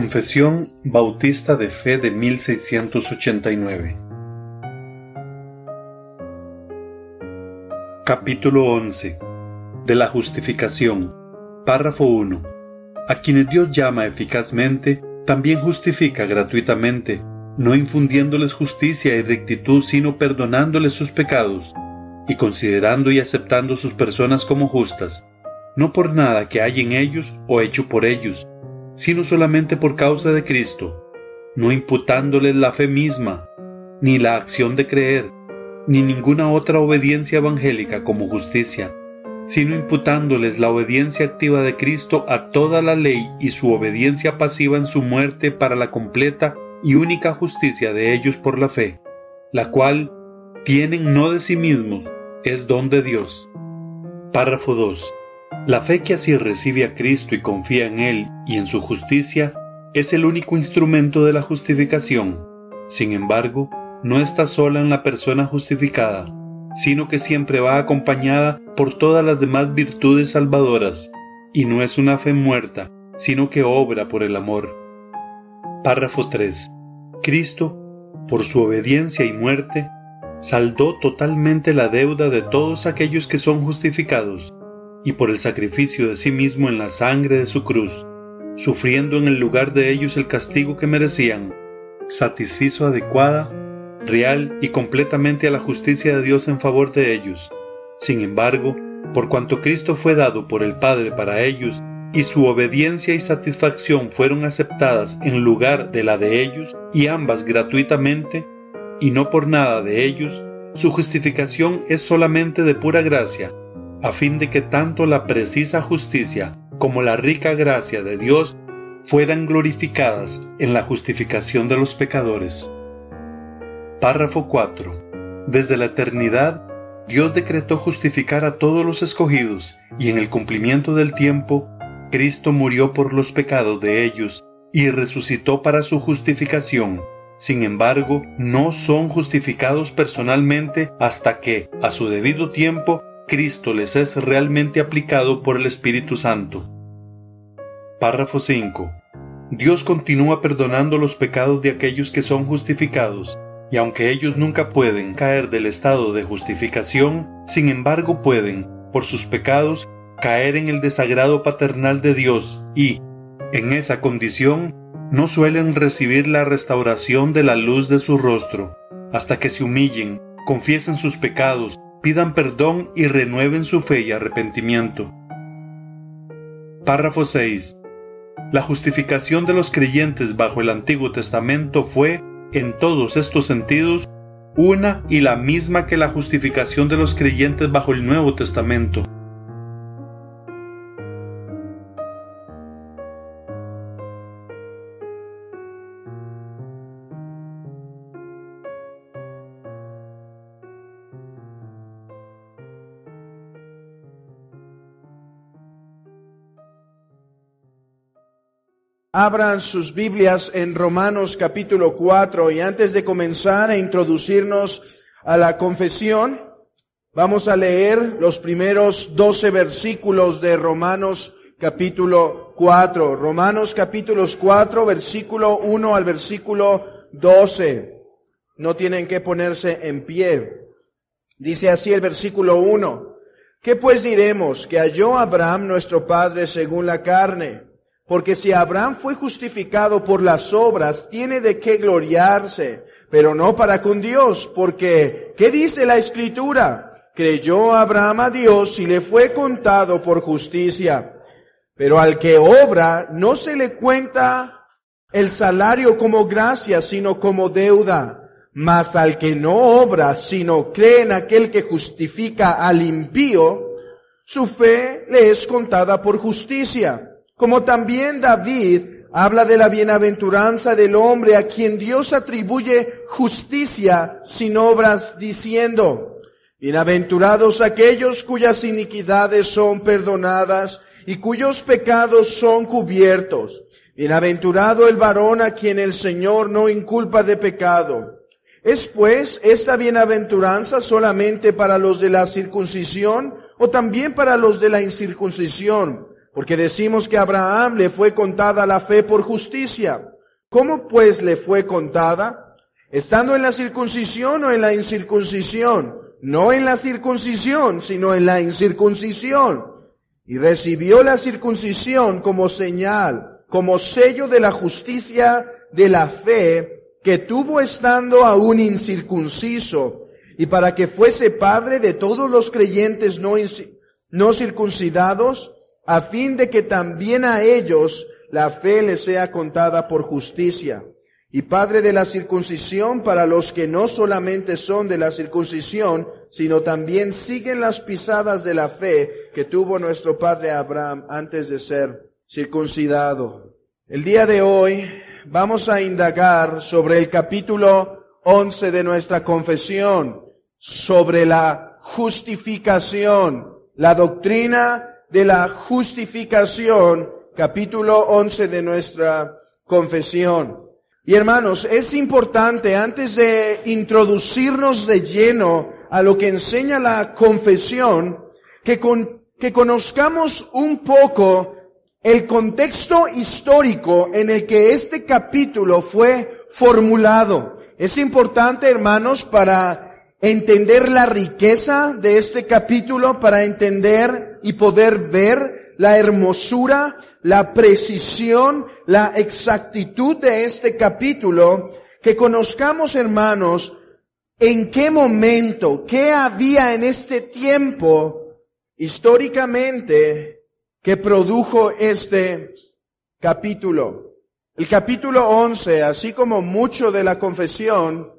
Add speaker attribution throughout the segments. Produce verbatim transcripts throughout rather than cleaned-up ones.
Speaker 1: Confesión Bautista de Fe de mil seiscientos ochenta y nueve. Capítulo once. De la justificación. Párrafo uno. A quienes Dios llama eficazmente, también justifica gratuitamente, no infundiéndoles justicia y rectitud, sino perdonándoles sus pecados, y considerando y aceptando sus personas como justas, no por nada que hay en ellos o hecho por ellos, sino solamente por causa de Cristo, no imputándoles la fe misma, ni la acción de creer, ni ninguna otra obediencia evangélica como justicia, sino imputándoles la obediencia activa de Cristo a toda la ley y su obediencia pasiva en su muerte para la completa y única justicia de ellos por la fe, la cual tienen no de sí mismos, es don de Dios. Párrafo dos. La fe que así recibe a Cristo y confía en Él y en su justicia es el único instrumento de la justificación. Sin embargo, no está sola en la persona justificada, sino que siempre va acompañada por todas las demás virtudes salvadoras, y no es una fe muerta, sino que obra por el amor. Párrafo tres. Cristo, por su obediencia y muerte, saldó totalmente la deuda de todos aquellos que son justificados, y por el sacrificio de sí mismo en la sangre de su cruz, sufriendo en el lugar de ellos el castigo que merecían, satisfizo adecuada, real y completamente a la justicia de Dios en favor de ellos. Sin embargo, por cuanto Cristo fue dado por el Padre para ellos, y su obediencia y satisfacción fueron aceptadas en lugar de la de ellos, y ambas gratuitamente, y no por nada de ellos, su justificación es solamente de pura gracia, a fin de que tanto la precisa justicia como la rica gracia de Dios fueran glorificadas en la justificación de los pecadores. Párrafo cuatro. Desde la eternidad, Dios decretó justificar a todos los escogidos, y en el cumplimiento del tiempo, Cristo murió por los pecados de ellos, y resucitó para su justificación. Sin embargo, no son justificados personalmente hasta que, a su debido tiempo, Cristo les es realmente aplicado por el Espíritu Santo. Párrafo cinco. Dios continúa perdonando los pecados de aquellos que son justificados, y aunque ellos nunca pueden caer del estado de justificación, sin embargo pueden, por sus pecados, caer en el desagrado paternal de Dios y, en esa condición, no suelen recibir la restauración de la luz de su rostro, hasta que se humillen, confiesen sus pecados, pidan perdón y renueven su fe y arrepentimiento. Párrafo seis. La justificación de los creyentes bajo el Antiguo Testamento fue, en todos estos sentidos, una y la misma que la justificación de los creyentes bajo el Nuevo Testamento.
Speaker 2: Abran sus Biblias en Romanos capítulo cuatro, y antes de comenzar a introducirnos a la confesión, vamos a leer los primeros doce versículos de Romanos capítulo cuatro. Romanos capítulo cuatro, versículo uno al versículo doce. No tienen que ponerse en pie. Dice así el versículo uno. ¿Qué pues diremos? Que halló Abraham nuestro padre según la carne. Porque si Abraham fue justificado por las obras, tiene de qué gloriarse, pero no para con Dios, porque, ¿qué dice la Escritura? Creyó Abraham a Dios y le fue contado por justicia. Pero al que obra, no se le cuenta el salario como gracia, sino como deuda. Mas al que no obra, sino cree en aquel que justifica al impío, su fe le es contada por justicia. Como también David habla de la bienaventuranza del hombre a quien Dios atribuye justicia sin obras, diciendo, bienaventurados aquellos cuyas iniquidades son perdonadas y cuyos pecados son cubiertos. Bienaventurado el varón a quien el Señor no inculpa de pecado. ¿Es pues esta bienaventuranza solamente para los de la circuncisión o también para los de la incircuncisión? Porque decimos que a Abraham le fue contada la fe por justicia. ¿Cómo pues le fue contada? ¿Estando en la circuncisión o en la incircuncisión? No en la circuncisión, sino en la incircuncisión. Y recibió la circuncisión como señal, como sello de la justicia de la fe que tuvo estando aún incircunciso, y para que fuese padre de todos los creyentes no, no circuncidados, a fin de que también a ellos la fe les sea contada por justicia. Y padre de la circuncisión para los que no solamente son de la circuncisión, sino también siguen las pisadas de la fe que tuvo nuestro padre Abraham antes de ser circuncidado. El día de hoy vamos a indagar sobre el capítulo once de nuestra confesión, sobre la justificación, la doctrina de la justificación, capítulo once de nuestra confesión. Y hermanos, es importante, antes de introducirnos de lleno a lo que enseña la confesión, que, con, que conozcamos un poco el contexto histórico en el que este capítulo fue formulado. Es importante, hermanos, para entender la riqueza de este capítulo, para entender y poder ver la hermosura, la precisión, la exactitud de este capítulo, que conozcamos, hermanos, en qué momento, qué había en este tiempo históricamente que produjo este capítulo. El capítulo once, así como mucho de la confesión,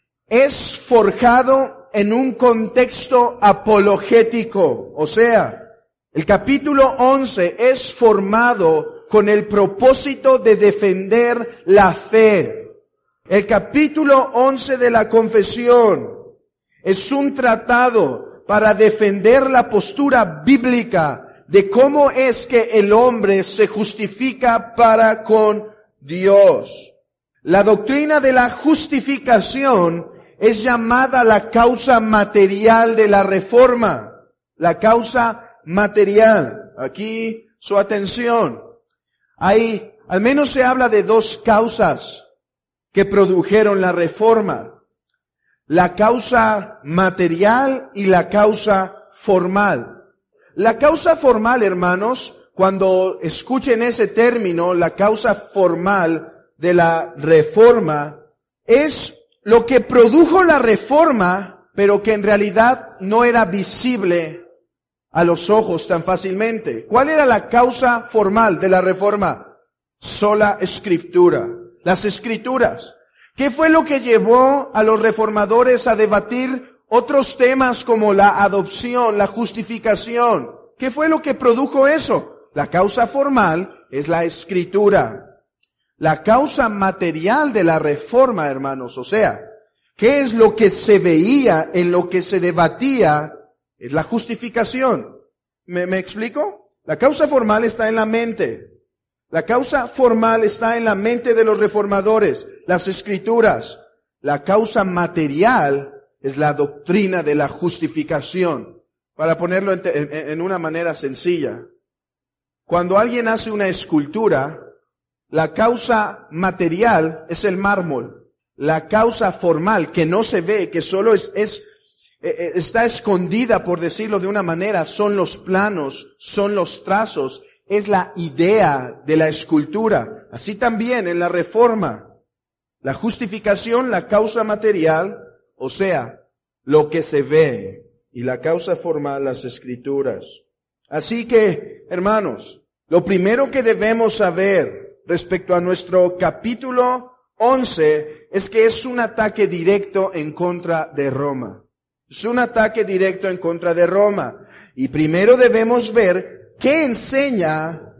Speaker 2: es forjado en un contexto apologético, o sea, el capítulo once es formado con el propósito de defender la fe. El capítulo once de la confesión es un tratado para defender la postura bíblica de cómo es que el hombre se justifica para con Dios. La doctrina de la justificación es llamada la causa material de la reforma. La causa material. Aquí su atención. Hay, al menos se habla de dos causas que produjeron la reforma. La causa material y la causa formal. La causa formal, hermanos, cuando escuchen ese término, la causa formal de la reforma, es lo que produjo la reforma, pero que en realidad no era visible a los ojos tan fácilmente. ¿Cuál era la causa formal de la reforma? Sola escritura. Las escrituras. ¿Qué fue lo que llevó a los reformadores a debatir otros temas como la adopción, la justificación? ¿Qué fue lo que produjo eso? La causa formal es la escritura. La causa material de la reforma, hermanos, o sea, ¿qué es lo que se veía, en lo que se debatía? Es la justificación. ¿Me, me explico? La causa formal está en la mente. La causa formal está en la mente de los reformadores, las escrituras. La causa material es la doctrina de la justificación. Para ponerlo en, en, en una manera sencilla. Cuando alguien hace una escultura, la causa material es el mármol. La causa formal, que no se ve, que solo es, es está escondida, por decirlo de una manera, son los planos, son los trazos, es la idea de la escultura. Así también en la reforma, la justificación, la causa material, o sea, lo que se ve, y la causa formal, las escrituras. Así que, hermanos, lo primero que debemos saber respecto a nuestro capítulo once es que es un ataque directo en contra de Roma. Es un ataque directo en contra de Roma. Y primero debemos ver qué enseña,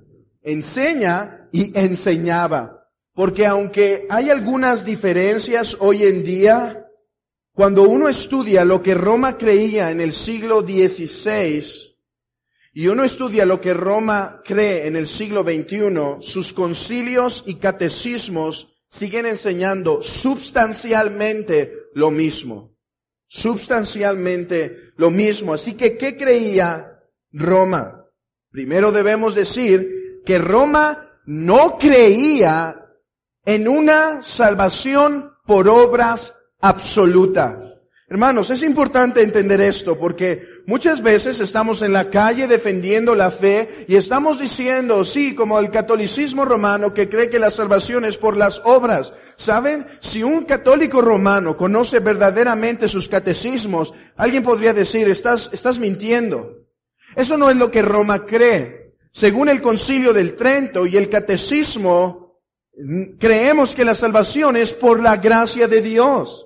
Speaker 2: enseña y enseñaba. Porque aunque hay algunas diferencias hoy en día, cuando uno estudia lo que Roma creía en el siglo dieciséis y uno estudia lo que Roma cree en el siglo veintiuno, sus concilios y catecismos siguen enseñando sustancialmente lo mismo. Sustancialmente lo mismo. Así que, ¿qué creía Roma? Primero debemos decir que Roma no creía en una salvación por obras absoluta. Hermanos, es importante entender esto porque muchas veces estamos en la calle defendiendo la fe y estamos diciendo, sí, como el catolicismo romano que cree que la salvación es por las obras. ¿Saben? Si un católico romano conoce verdaderamente sus catecismos, alguien podría decir, estás, estás mintiendo. Eso no es lo que Roma cree. Según el Concilio del Trento y el catecismo, creemos que la salvación es por la gracia de Dios.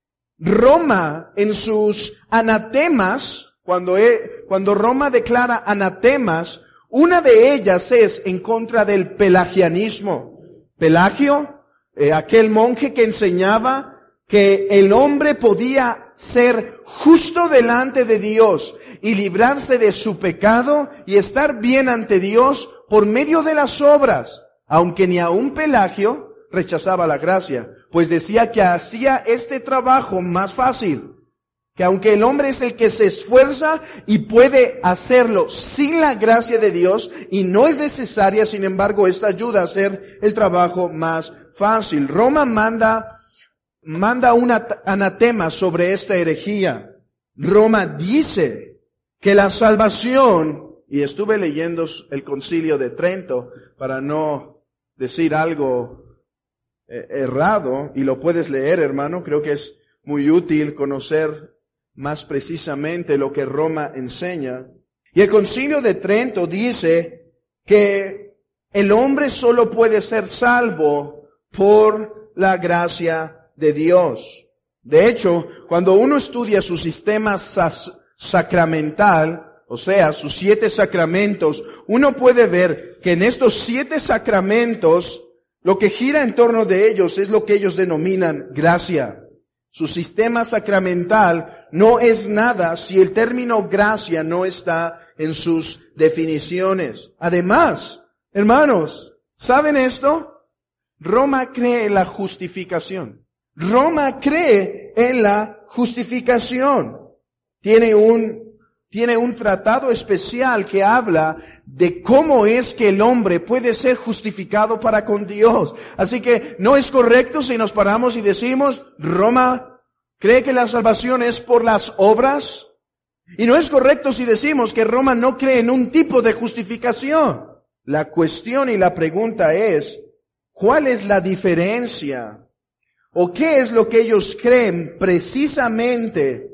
Speaker 2: Roma, en sus anatemas, cuando, he, cuando Roma declara anatemas, una de ellas es en contra del pelagianismo. Pelagio, eh, aquel monje que enseñaba que el hombre podía ser justo delante de Dios y librarse de su pecado y estar bien ante Dios por medio de las obras, aunque ni aun Pelagio rechazaba la gracia, pues decía que hacía este trabajo más fácil, que aunque el hombre es el que se esfuerza y puede hacerlo sin la gracia de Dios y no es necesaria, sin embargo, esta ayuda a hacer el trabajo más fácil. Roma manda manda un anatema sobre esta herejía. Roma dice que la salvación, y estuve leyendo el Concilio de Trento para no decir algo eh, errado, y lo puedes leer, hermano, creo que es muy útil conocer más precisamente lo que Roma enseña. Y el Concilio de Trento dice que el hombre solo puede ser salvo por la gracia de Dios. De hecho, cuando uno estudia su sistema sas- sacramental, o sea, sus siete sacramentos, uno puede ver que en estos siete sacramentos, lo que gira en torno de ellos es lo que ellos denominan gracia. Su sistema sacramental no es nada si el término gracia no está en sus definiciones. Además, hermanos, ¿saben esto? Roma cree en la justificación. Roma cree en la justificación. Tiene un, tiene un tratado especial que habla de cómo es que el hombre puede ser justificado para con Dios. Así que no es correcto si nos paramos y decimos, Roma cree que la salvación es por las obras. Y no es correcto si decimos que Roma no cree en un tipo de justificación. La cuestión y la pregunta es, ¿cuál es la diferencia? ¿O qué es lo que ellos creen precisamente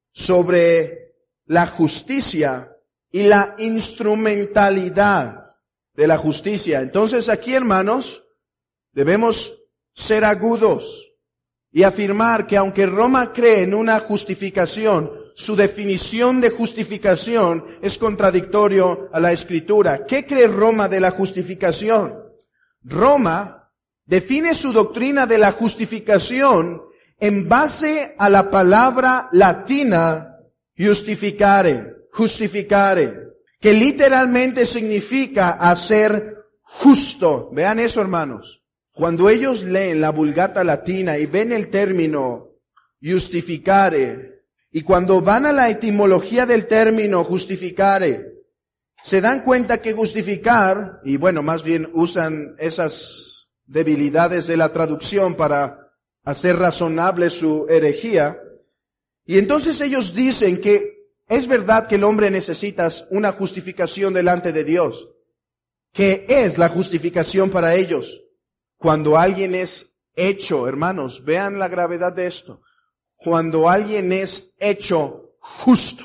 Speaker 2: sobre la justicia y la instrumentalidad de la justicia? Entonces aquí, hermanos, debemos ser agudos y afirmar que aunque Roma cree en una justificación, su definición de justificación es contradictorio a la Escritura. ¿Qué cree Roma de la justificación? Roma define su doctrina de la justificación en base a la palabra latina justificare, justificare, que literalmente significa hacer justo. Vean eso, hermanos. Cuando ellos leen la Vulgata latina y ven el término justificare, y cuando van a la etimología del término justificare, se dan cuenta que justificar, y bueno, más bien usan esas debilidades de la traducción para hacer razonable su herejía. Y entonces ellos dicen que es verdad que el hombre necesita una justificación delante de Dios. ¿Qué es la justificación para ellos? Cuando alguien es hecho, hermanos, vean la gravedad de esto. Cuando alguien es hecho justo,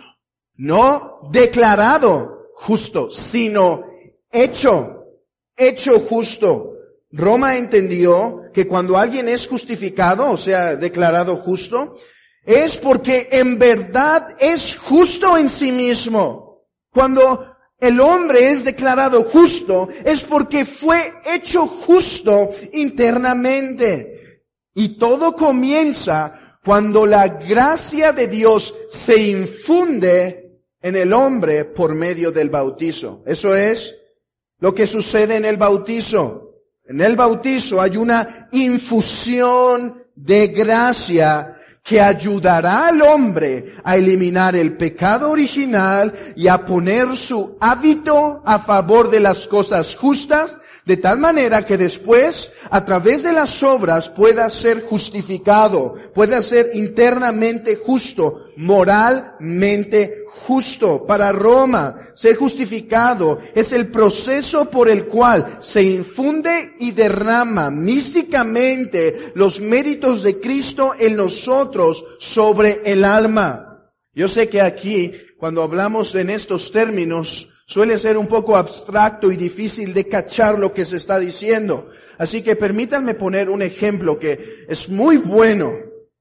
Speaker 2: no declarado justo, sino hecho, hecho justo. Roma entendió que cuando alguien es justificado, o sea, declarado justo, es porque en verdad es justo en sí mismo. Cuando el hombre es declarado justo, es porque fue hecho justo internamente. Y todo comienza cuando la gracia de Dios se infunde en el hombre por medio del bautizo. Eso es lo que sucede en el bautizo. En el bautizo hay una infusión de gracia que ayudará al hombre a eliminar el pecado original y a poner su hábito a favor de las cosas justas, de tal manera que después, a través de las obras, pueda ser justificado, pueda ser internamente justo, moralmente justo. Para Roma, ser justificado es el proceso por el cual se infunde y derrama místicamente los méritos de Cristo en nosotros sobre el alma. Yo sé que aquí, cuando hablamos en estos términos, suele ser un poco abstracto y difícil de cachar lo que se está diciendo. Así que permítanme poner un ejemplo que es muy bueno.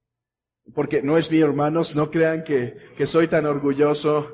Speaker 2: Porque no es mío, hermanos, no crean que, que soy tan orgulloso.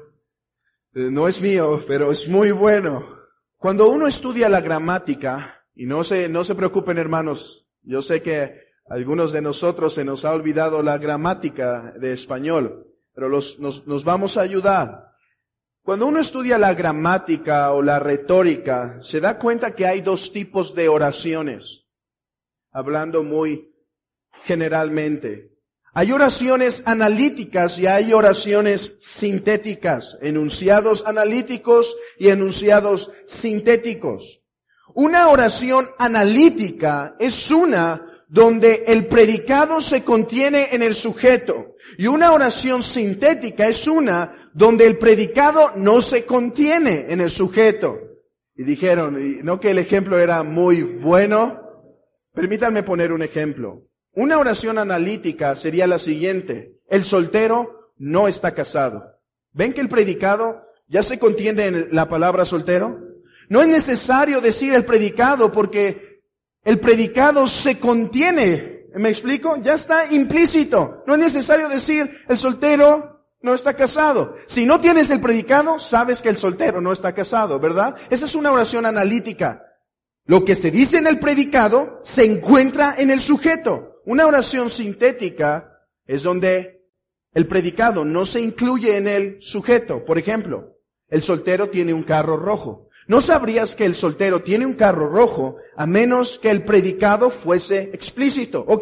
Speaker 2: No es mío, pero es muy bueno. Cuando uno estudia la gramática, y no se, no se preocupen, hermanos, yo sé que a algunos de nosotros se nos ha olvidado la gramática de español, pero los, nos, nos vamos a ayudar. Cuando uno estudia la gramática o la retórica, se da cuenta que hay dos tipos de oraciones, hablando muy generalmente. Hay oraciones analíticas y hay oraciones sintéticas, enunciados analíticos y enunciados sintéticos. Una oración analítica es una donde el predicado se contiene en el sujeto, y una oración sintética es una donde el predicado no se contiene en el sujeto. Y dijeron, ¿no que el ejemplo era muy bueno? Permítanme poner un ejemplo. Una oración analítica sería la siguiente: el soltero no está casado. ¿Ven que el predicado ya se contiene en la palabra soltero? No es necesario decir el predicado porque el predicado se contiene. ¿Me explico? Ya está implícito. No es necesario decir el soltero no está casado. Si no tienes el predicado, sabes que el soltero no está casado, ¿verdad? Esa es una oración analítica. Lo que se dice en el predicado se encuentra en el sujeto. Una oración sintética es donde el predicado no se incluye en el sujeto. Por ejemplo, el soltero tiene un carro rojo. No sabrías que el soltero tiene un carro rojo a menos que el predicado fuese explícito. Ok,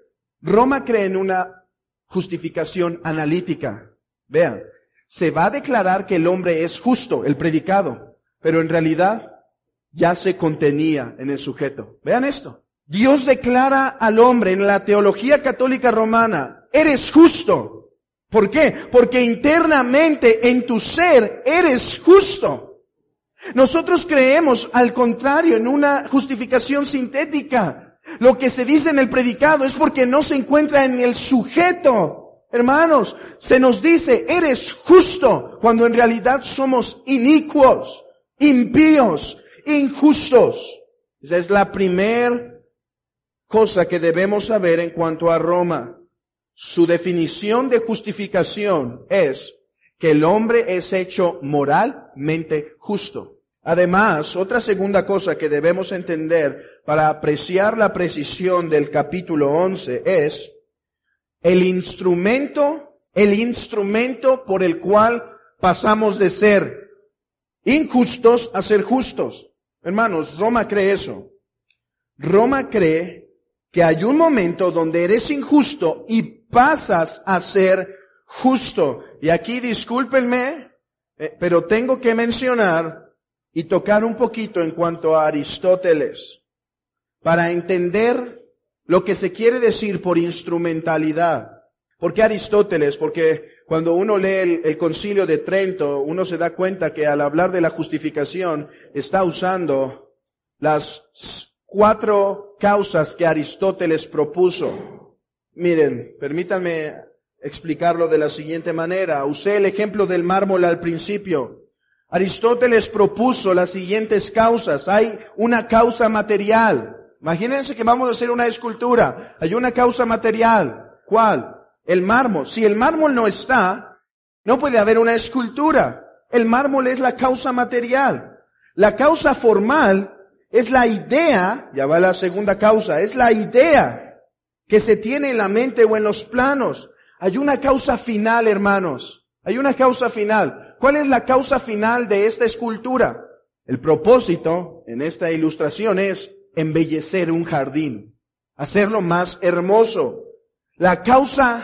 Speaker 2: Roma cree en una justificación analítica. Vean, se va a declarar que el hombre es justo, el predicado, pero en realidad ya se contenía en el sujeto. Vean esto. Dios declara al hombre en la teología católica romana, eres justo. ¿Por qué? Porque internamente en tu ser eres justo. Nosotros creemos, al contrario, en una justificación sintética. Lo que se dice en el predicado es porque no se encuentra en el sujeto. Hermanos, se nos dice, eres justo, cuando en realidad somos inicuos, impíos, injustos. Esa es la primera cosa que debemos saber en cuanto a Roma. Su definición de justificación es que el hombre es hecho moralmente justo. Además, otra segunda cosa que debemos entender para apreciar la precisión del capítulo once es el instrumento, el instrumento por el cual pasamos de ser injustos a ser justos. Hermanos, Roma cree eso. Roma cree que hay un momento donde eres injusto y pasas a ser justo. Y aquí discúlpenme, eh, pero tengo que mencionar y tocar un poquito en cuanto a Aristóteles, para entender lo que se quiere decir por instrumentalidad. ¿Por qué Aristóteles? Porque cuando uno lee el, el Concilio de Trento, uno se da cuenta que al hablar de la justificación está usando las cuatro causas que Aristóteles propuso. Miren, permítanme explicarlo de la siguiente manera. Usé el ejemplo del mármol al principio. Aristóteles propuso las siguientes causas. Hay una causa material. Imagínense que vamos a hacer una escultura. Hay una causa material. ¿Cuál? El mármol. Si el mármol no está, no puede haber una escultura. El mármol es la causa material. La causa formal es la idea, ya va la segunda causa, es la idea que se tiene en la mente o en los planos. Hay una causa final, hermanos. Hay una causa final. ¿Cuál es la causa final de esta escultura? El propósito en esta ilustración es embellecer un jardín, hacerlo más hermoso. La causa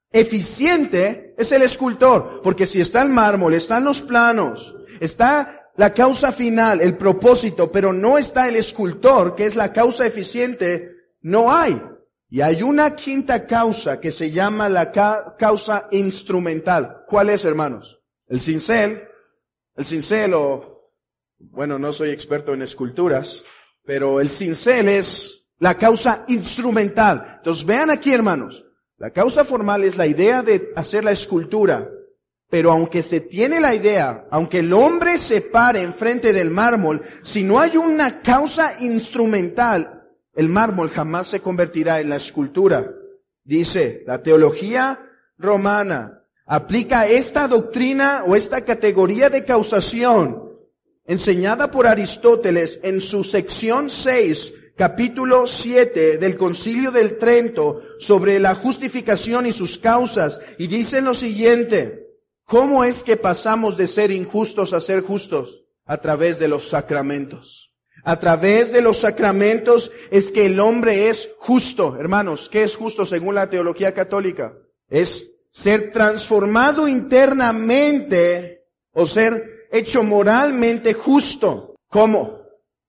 Speaker 2: eficiente es el escultor, porque si está el mármol, están los planos, está la causa final, el propósito, pero no está el escultor, que es la causa eficiente, no hay. Y hay una quinta causa que se llama la ca- causa instrumental. ¿Cuál es, hermanos? El cincel, el cincel o, bueno, no soy experto en esculturas, pero el cincel es la causa instrumental. Entonces vean aquí, hermanos, la causa formal es la idea de hacer la escultura, pero aunque se tiene la idea, aunque el hombre se pare enfrente del mármol, si no hay una causa instrumental, el mármol jamás se convertirá en la escultura. Dice, la teología romana aplica esta doctrina o esta categoría de causación enseñada por Aristóteles en su sección seis, capítulo siete del Concilio del Trento sobre la justificación y sus causas, y dice lo siguiente: ¿cómo es que pasamos de ser injustos a ser justos? A través de los sacramentos. A través de los sacramentos es que el hombre es justo. Hermanos, ¿qué es justo según la teología católica? Es ser transformado internamente o ser hecho moralmente justo. ¿Cómo?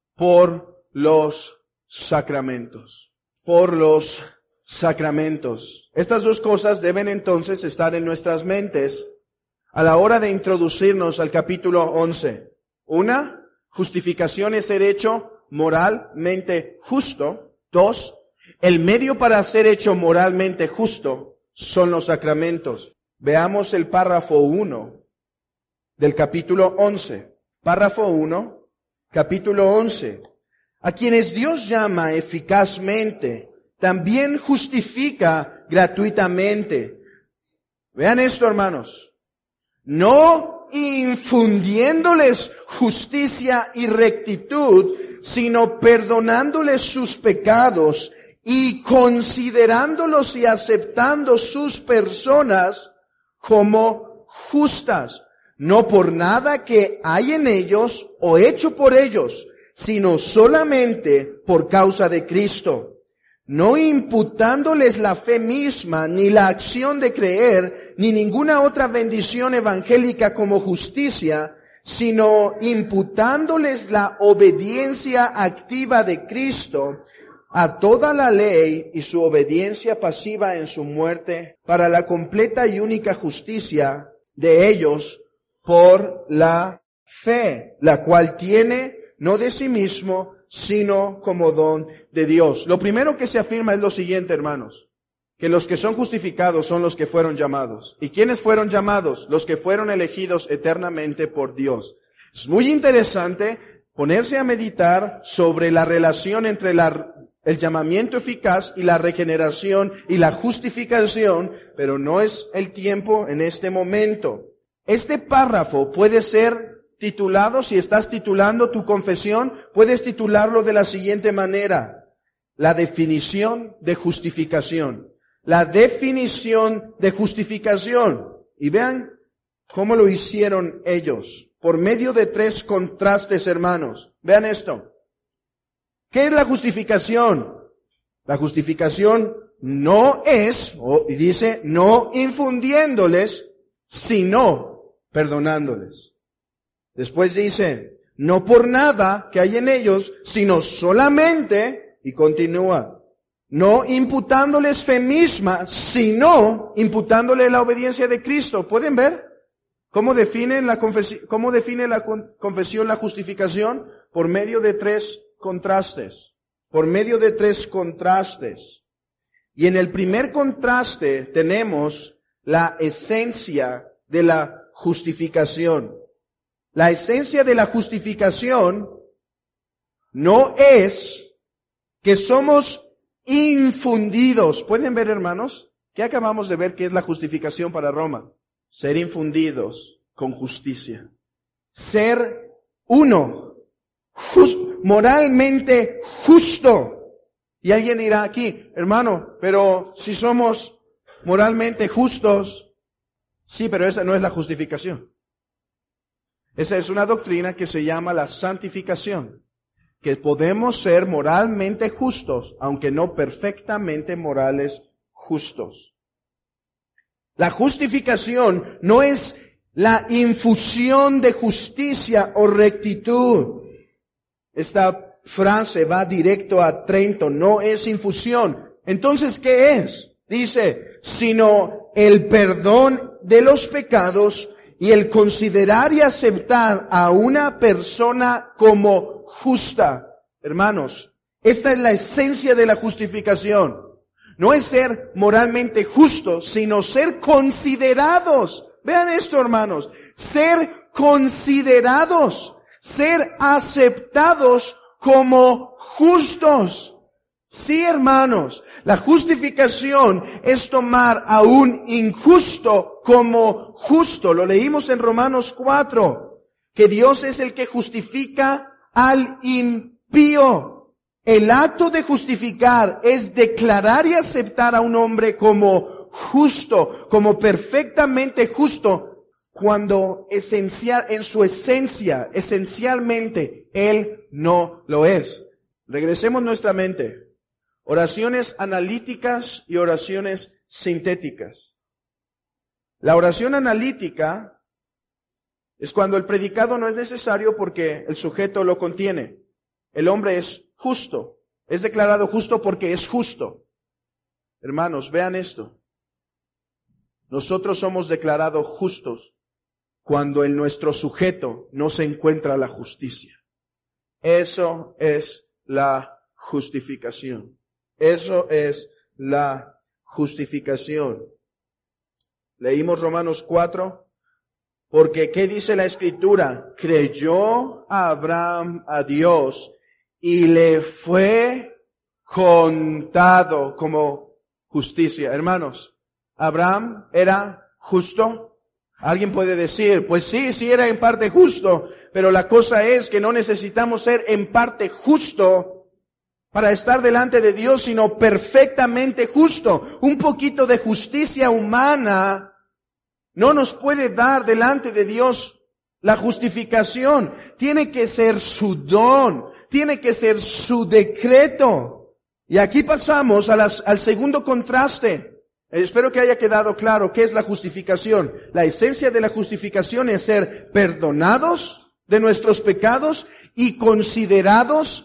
Speaker 2: Por los sacramentos. Por los sacramentos. Estas dos cosas deben entonces estar en nuestras mentes a la hora de introducirnos al capítulo once. Una, justificación es ser hecho moralmente justo. Dos, el medio para ser hecho moralmente justo son los sacramentos. Veamos el párrafo uno del capítulo once. Párrafo uno, capítulo once. A quienes Dios llama eficazmente, también justifica gratuitamente. Vean esto, hermanos. No infundiéndoles justicia y rectitud, sino perdonándoles sus pecados y considerándolos y aceptando sus personas como justas, no por nada que hay en ellos o hecho por ellos, sino solamente por causa de Cristo, no imputándoles la fe misma, ni la acción de creer, ni ninguna otra bendición evangélica como justicia, sino imputándoles la obediencia activa de Cristo a toda la ley y su obediencia pasiva en su muerte, para la completa y única justicia de ellos por la fe, la cual tiene no de sí mismo, sino como don de Dios. Lo primero que se afirma es lo siguiente, hermanos, que los que son justificados son los que fueron llamados. ¿Y quiénes fueron llamados? Los que fueron elegidos eternamente por Dios. Es muy interesante ponerse a meditar sobre la relación entre la, el llamamiento eficaz y la regeneración y la justificación, pero no es el tiempo en este momento. Este párrafo puede ser titulado, si estás titulando tu confesión, puedes titularlo de la siguiente manera: la definición de justificación. La definición de justificación. Y vean cómo lo hicieron ellos, por medio de tres contrastes, hermanos. Vean esto. ¿Qué es la justificación? La justificación no es, oh, y dice, no infundiéndoles, sino perdonándoles. Después dice, no por nada que hay en ellos, sino solamente, y continúa, no imputándoles fe misma, sino imputándole la obediencia de Cristo. ¿Pueden ver cómo define la confesión, cómo define la confesión la justificación? Por medio de tres contrastes. Por medio de tres contrastes. Y en el primer contraste tenemos la esencia de la justificación. La esencia de la justificación no es que somos infundidos. ¿Pueden ver, hermanos? ¿Qué acabamos de ver que es la justificación para Roma? Ser infundidos con justicia. Ser uno, just, moralmente justo. Y alguien dirá aquí, hermano, pero si somos moralmente justos, sí, pero esa no es la justificación. Esa es una doctrina que se llama la santificación, que podemos ser moralmente justos, aunque no perfectamente morales justos. La justificación no es la infusión de justicia o rectitud. Esta frase va directo a Trento, no es infusión. Entonces, ¿qué es? Dice, sino el perdón de los pecados y el considerar y aceptar a una persona como justa. Hermanos, esta es la esencia de la justificación. No es ser moralmente justos, sino ser considerados. Vean esto, hermanos. Ser considerados, ser aceptados como justos. Sí, hermanos, la justificación es tomar a un injusto como justo. Lo leímos en Romanos cuatro, que Dios es el que justifica al impío. El acto de justificar es declarar y aceptar a un hombre como justo, como perfectamente justo, cuando esencial, en su esencia, esencialmente, Él no lo es. Regresemos nuestra mente. Oraciones analíticas y oraciones sintéticas. La oración analítica es cuando el predicado no es necesario porque el sujeto lo contiene. El hombre es justo. Es declarado justo porque es justo. Hermanos, vean esto. Nosotros somos declarados justos cuando en nuestro sujeto no se encuentra la justicia. Eso es la justificación. Eso es la justificación. Leímos Romanos cuatro, porque ¿qué dice la Escritura? Creyó a Abraham a Dios y le fue contado como justicia. Hermanos, ¿Abraham era justo? Alguien puede decir, pues sí, sí era en parte justo, pero la cosa es que no necesitamos ser en parte justo para estar delante de Dios, sino perfectamente justo. Un poquito de justicia humana no nos puede dar delante de Dios la justificación. Tiene que ser su don, tiene que ser su decreto. Y aquí pasamos a las, al segundo contraste. Espero que haya quedado claro qué es la justificación. La esencia de la justificación es ser perdonados de nuestros pecados y considerados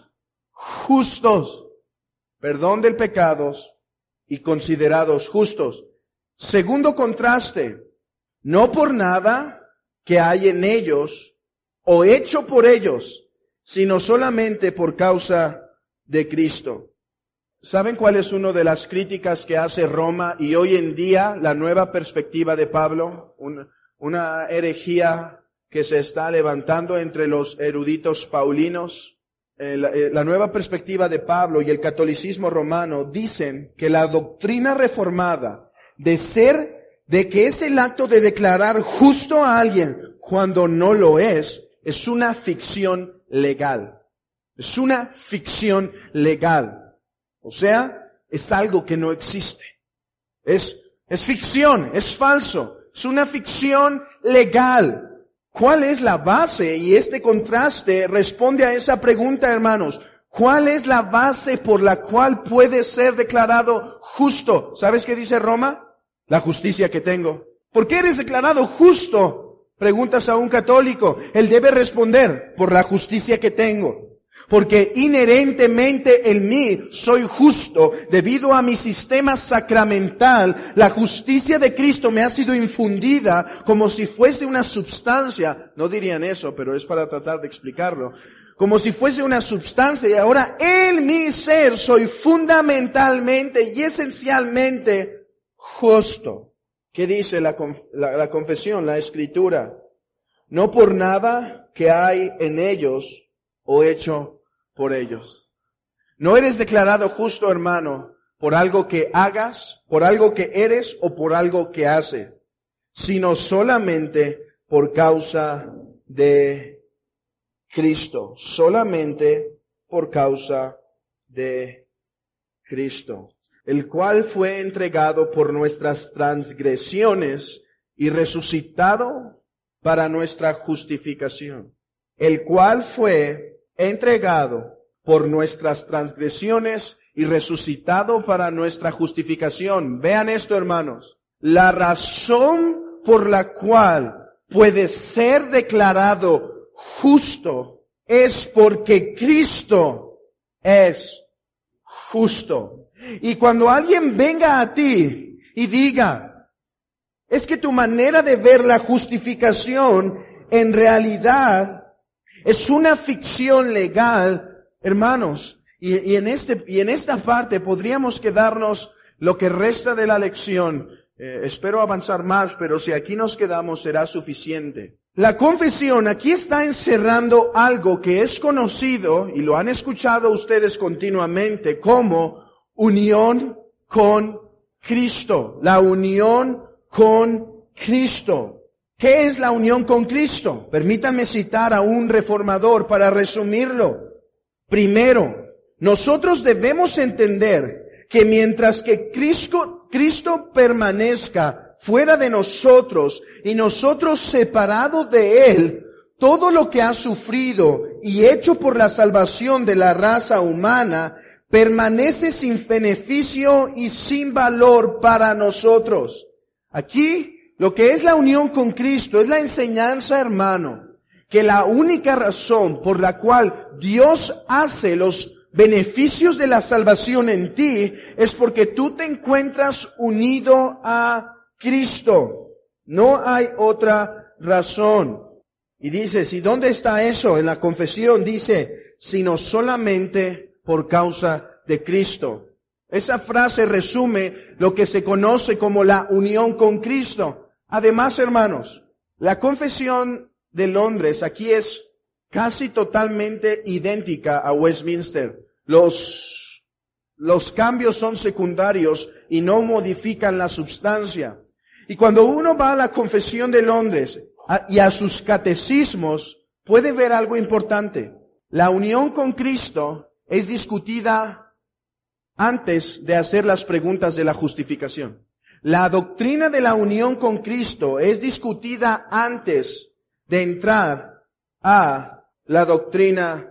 Speaker 2: justos. Perdón del pecados y considerados justos. Segundo contraste. No por nada que hay en ellos o hecho por ellos, sino solamente por causa de Cristo. ¿Saben cuál es una de las críticas que hace Roma y hoy en día la nueva perspectiva de Pablo? Una, una herejía que se está levantando entre los eruditos paulinos. Eh, la, eh, la nueva perspectiva de Pablo y el catolicismo romano dicen que la doctrina reformada de ser, de que es el acto de declarar justo a alguien cuando no lo es, es una ficción legal. Es una ficción legal. O sea, es algo que no existe. Es, es ficción, es falso. Es una ficción legal. ¿Cuál es la base? Y este contraste responde a esa pregunta, hermanos. ¿Cuál es la base por la cual puede ser declarado justo? ¿Sabes qué dice Roma? La justicia que tengo. ¿Por qué eres declarado justo? Preguntas a un católico. Él debe responder, por la justicia que tengo. Porque inherentemente en mí soy justo debido a mi sistema sacramental. La justicia de Cristo me ha sido infundida como si fuese una sustancia. No dirían eso, pero es para tratar de explicarlo. Como si fuese una sustancia y ahora en mi ser soy fundamentalmente y esencialmente justo. ¿Qué dice la, la, la confesión, la Escritura? No por nada que hay en ellos o hecho por ellos. No eres declarado justo, hermano, por algo que hagas, por algo que eres o por algo que haces, sino solamente por causa de Cristo. Solamente por causa de Cristo, el cual fue entregado por nuestras transgresiones y resucitado para nuestra justificación. El cual fue entregado por nuestras transgresiones y resucitado para nuestra justificación. Vean esto, hermanos. La razón por la cual puede ser declarado justo es porque Cristo es justo. Y cuando alguien venga a ti y diga, es que tu manera de ver la justificación en realidad es una ficción legal, hermanos, y, y en este, y en esta parte podríamos quedarnos lo que resta de la lección. Eh, espero avanzar más, pero si aquí nos quedamos será suficiente. La confesión aquí está encerrando algo que es conocido, y lo han escuchado ustedes continuamente, como unión con Cristo. La unión con Cristo. ¿Qué es la unión con Cristo? Permítanme citar a un reformador para resumirlo. Primero, nosotros debemos entender que mientras que Cristo, Cristo permanezca fuera de nosotros y nosotros separados de Él, todo lo que ha sufrido y hecho por la salvación de la raza humana permanece sin beneficio y sin valor para nosotros. Aquí, lo que es la unión con Cristo es la enseñanza, hermano, que la única razón por la cual Dios hace los beneficios de la salvación en ti es porque tú te encuentras unido a Cristo. No hay otra razón. Y dice, ¿y dónde está eso? En la confesión dice, sino solamente por causa de Cristo. Esa frase resume lo que se conoce como la unión con Cristo. Además, hermanos, la confesión de Londres aquí es casi totalmente idéntica a Westminster. Los, los cambios son secundarios y no modifican la sustancia. Y cuando uno va a la confesión de Londres a, y a sus catecismos, puede ver algo importante. La unión con Cristo es discutida antes de hacer las preguntas de la justificación. La doctrina de la unión con Cristo es discutida antes de entrar a la doctrina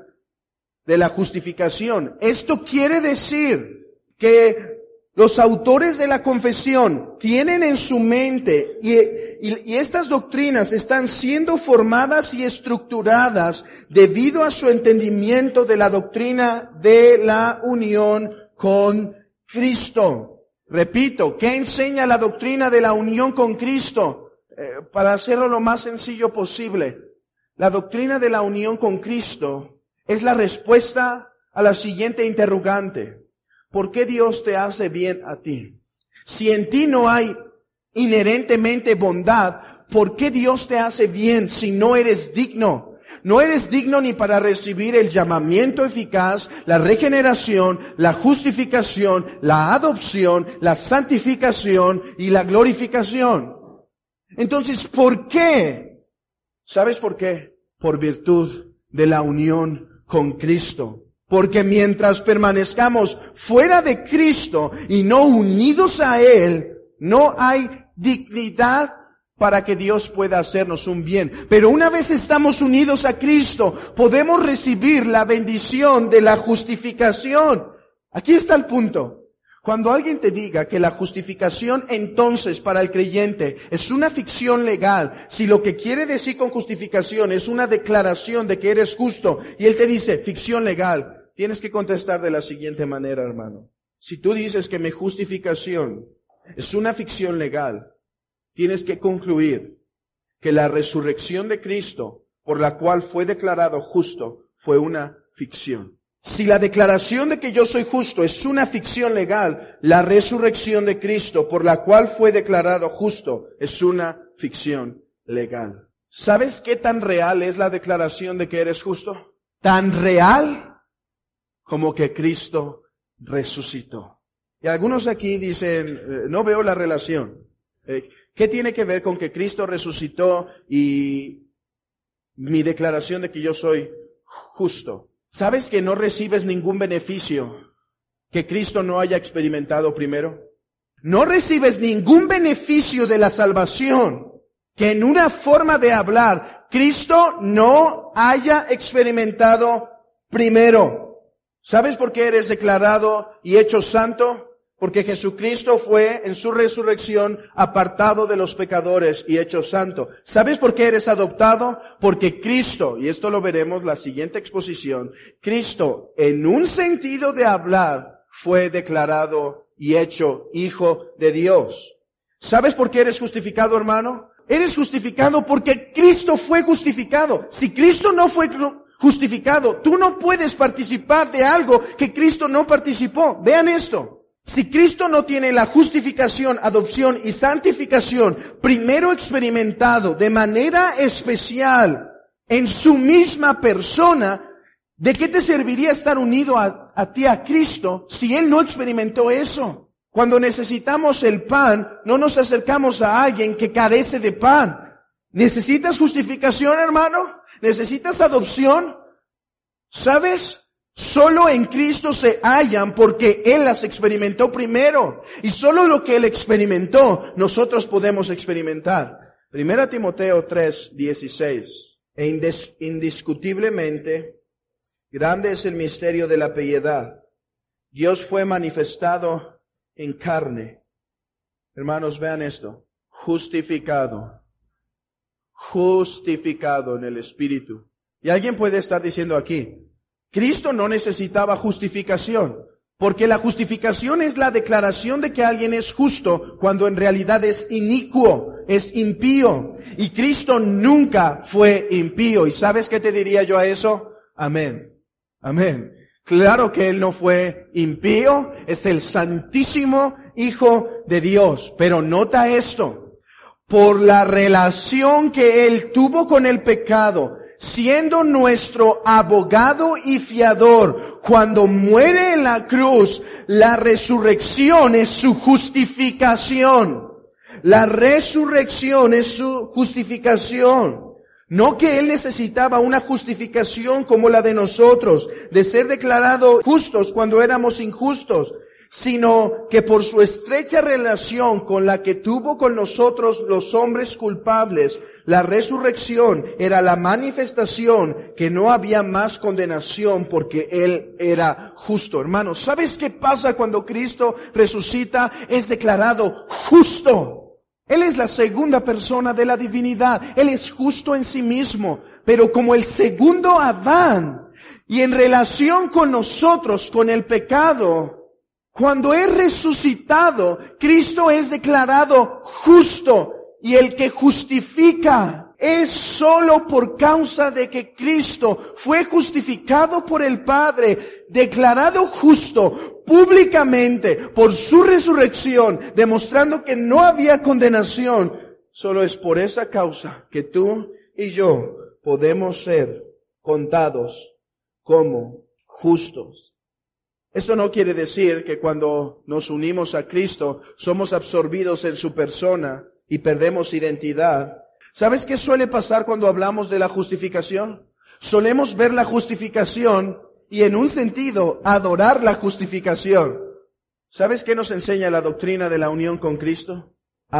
Speaker 2: de la justificación. Esto quiere decir que los autores de la confesión tienen en su mente y, y, y estas doctrinas están siendo formadas y estructuradas debido a su entendimiento de la doctrina de la unión con Cristo. Repito, ¿qué enseña la doctrina de la unión con Cristo? Eh, para hacerlo lo más sencillo posible, la doctrina de la unión con Cristo es la respuesta a la siguiente interrogante. ¿Por qué Dios te hace bien a ti? Si en ti no hay inherentemente bondad, ¿por qué Dios te hace bien si no eres digno? No eres digno ni para recibir el llamamiento eficaz, la regeneración, la justificación, la adopción, la santificación y la glorificación. Entonces, ¿por qué? ¿Sabes por qué? Por virtud de la unión con Cristo. Porque mientras permanezcamos fuera de Cristo y no unidos a Él, no hay dignidad para que Dios pueda hacernos un bien. Pero una vez estamos unidos a Cristo, podemos recibir la bendición de la justificación. Aquí está el punto. Cuando alguien te diga que la justificación entonces para el creyente es una ficción legal, si lo que quiere decir con justificación es una declaración de que eres justo, y él te dice ficción legal, tienes que contestar de la siguiente manera, hermano. Si tú dices que mi justificación es una ficción legal, tienes que concluir que la resurrección de Cristo, por la cual fue declarado justo, fue una ficción. Si la declaración de que yo soy justo es una ficción legal, la resurrección de Cristo, por la cual fue declarado justo, es una ficción legal. ¿Sabes qué tan real es la declaración de que eres justo? Tan real como que Cristo resucitó. Y algunos aquí dicen, eh, no veo la relación. Eh, ¿Qué tiene que ver con que Cristo resucitó y mi declaración de que yo soy justo? ¿Sabes que no recibes ningún beneficio que Cristo no haya experimentado primero? No recibes ningún beneficio de la salvación que en una forma de hablar Cristo no haya experimentado primero. ¿Sabes por qué eres declarado y hecho santo? Porque Jesucristo fue en su resurrección apartado de los pecadores y hecho santo. ¿Sabes por qué eres adoptado? Porque Cristo, y esto lo veremos en la siguiente exposición, Cristo, en un sentido de hablar, fue declarado y hecho hijo de Dios. ¿Sabes por qué eres justificado, hermano? Eres justificado porque Cristo fue justificado. Si Cristo no fue justificado, tú no puedes participar de algo que Cristo no participó. Vean esto. Si Cristo no tiene la justificación, adopción y santificación primero experimentado de manera especial en su misma persona, ¿de qué te serviría estar unido a, a ti, a Cristo, si Él no experimentó eso? Cuando necesitamos el pan, no nos acercamos a alguien que carece de pan. ¿Necesitas justificación, hermano? ¿Necesitas adopción? ¿Sabes? Solo en Cristo se hallan porque Él las experimentó primero. Y solo lo que Él experimentó, nosotros podemos experimentar. Primera Timoteo tres, dieciséis. E indes- indiscutiblemente, grande es el misterio de la piedad. Dios fue manifestado en carne. Hermanos, vean esto. Justificado. Justificado en el Espíritu. Y alguien puede estar diciendo aquí, Cristo no necesitaba justificación, porque la justificación es la declaración de que alguien es justo cuando en realidad es inicuo, es impío. Y Cristo nunca fue impío. ¿Y sabes qué te diría yo a eso? Amén. Amén. Claro que Él no fue impío, es el santísimo Hijo de Dios. Pero nota esto, por la relación que Él tuvo con el pecado, siendo nuestro abogado y fiador, cuando muere en la cruz, la resurrección es su justificación. La resurrección es su justificación. No que Él necesitaba una justificación como la de nosotros, de ser declarados justos cuando éramos injustos, sino que por su estrecha relación con la que tuvo con nosotros los hombres culpables, la resurrección era la manifestación que no había más condenación porque Él era justo. Hermanos, ¿sabes qué pasa cuando Cristo resucita? Es declarado justo. Él es la segunda persona de la divinidad. Él es justo en sí mismo, pero como el segundo Adán, y en relación con nosotros, con el pecado, cuando es resucitado, Cristo es declarado justo. Y el que justifica es solo por causa de que Cristo fue justificado por el Padre, declarado justo públicamente por su resurrección, demostrando que no había condenación. Solo es por esa causa que tú y yo podemos ser contados como justos. Esto no quiere decir que cuando nos unimos a Cristo somos absorbidos en su persona y perdemos identidad. ¿Sabes qué suele pasar cuando hablamos de la justificación? Solemos ver la justificación y en un sentido adorar la justificación. ¿Sabes qué nos enseña la doctrina de la unión con Cristo?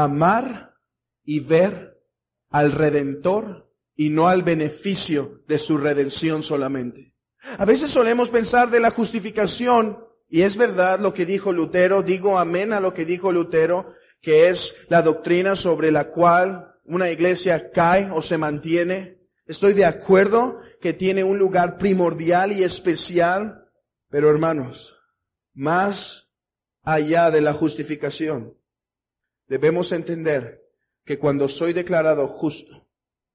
Speaker 2: Amar y ver al Redentor y no al beneficio de su redención solamente. A veces solemos pensar de la justificación, y es verdad lo que dijo Lutero, digo amén a lo que dijo Lutero, que es la doctrina sobre la cual una iglesia cae o se mantiene. Estoy de acuerdo que tiene un lugar primordial y especial, pero hermanos, más allá de la justificación, debemos entender que cuando soy declarado justo,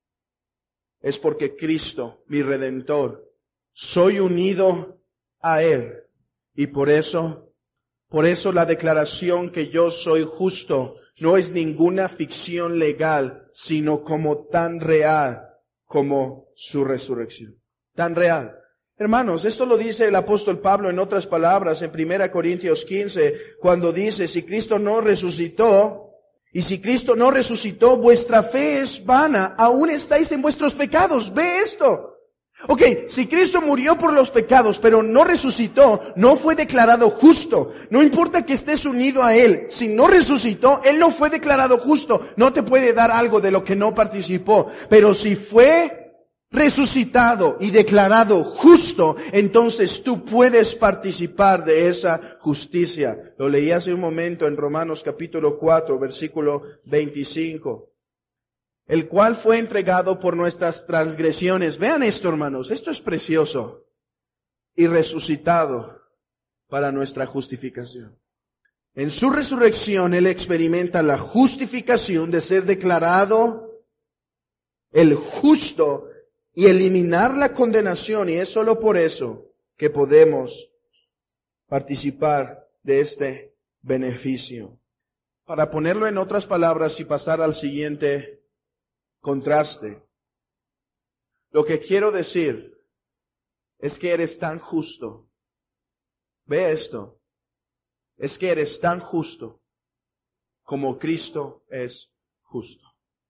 Speaker 2: es porque Cristo, mi Redentor, soy unido a Él. Y por eso, por eso la declaración que yo soy justo no es ninguna ficción legal, sino como tan real como su resurrección. Tan real. Hermanos, esto lo dice el apóstol Pablo en otras palabras en Primera Corintios quince, cuando dice, si Cristo no resucitó, y si Cristo no resucitó, vuestra fe es vana, aún estáis en vuestros pecados. Ve esto. Ok, si Cristo murió por los pecados, pero no resucitó, no fue declarado justo. No importa que estés unido a Él. Si no resucitó, Él no fue declarado justo. No te puede dar algo de lo que no participó. Pero si fue resucitado y declarado justo, entonces tú puedes participar de esa justicia. Lo leí hace un momento en Romanos capítulo cuatro, versículo veinticinco. El cual fue entregado por nuestras transgresiones. Vean esto, hermanos, esto es precioso. Y resucitado para nuestra justificación. En su resurrección, Él experimenta la justificación de ser declarado el justo y eliminar la condenación. Y es solo por eso que podemos participar de este beneficio. Para ponerlo en otras palabras y pasar al siguiente contraste, lo que quiero decir es que eres tan justo. Ve esto. Es que eres tan justo como Cristo es justo.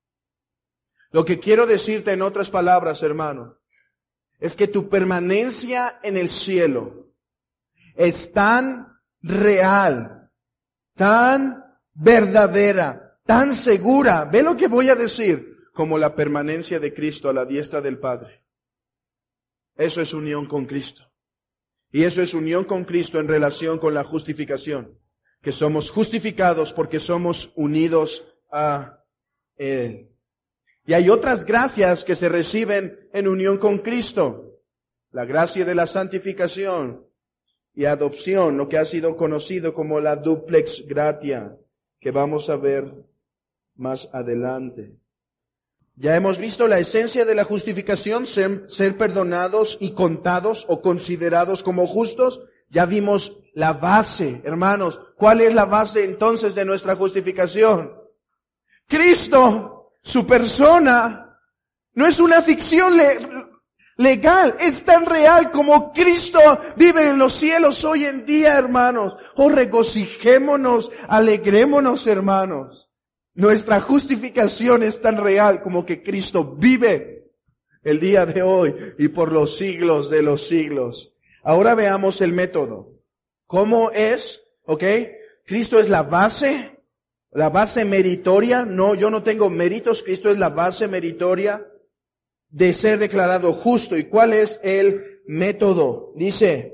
Speaker 2: Lo que quiero decirte en otras palabras, hermano, es que tu permanencia en el cielo es tan real, tan verdadera, tan segura. Ve lo que voy a decir, como la permanencia de Cristo a la diestra del Padre. Eso es unión con Cristo. Y eso es unión con Cristo en relación con la justificación. Que somos justificados porque somos unidos a Él. Y hay otras gracias que se reciben en unión con Cristo. La gracia de la santificación y adopción, lo que ha sido conocido como la duplex gratia, que vamos a ver más adelante. Ya hemos visto la esencia de la justificación, ser, ser perdonados y contados o considerados como justos. Ya vimos la base, hermanos. ¿Cuál es la base entonces de nuestra justificación? Cristo, su persona, no es una ficción le, legal, es tan real como Cristo vive en los cielos hoy en día, hermanos. Oh, regocijémonos, alegrémonos, hermanos. Nuestra justificación es tan real como que Cristo vive el día de hoy y por los siglos de los siglos. Ahora veamos el método. ¿Cómo es? ¿Ok? Cristo es la base, la base meritoria. No, yo no tengo méritos. Cristo es la base meritoria de ser declarado justo. ¿Y cuál es el método? Dice,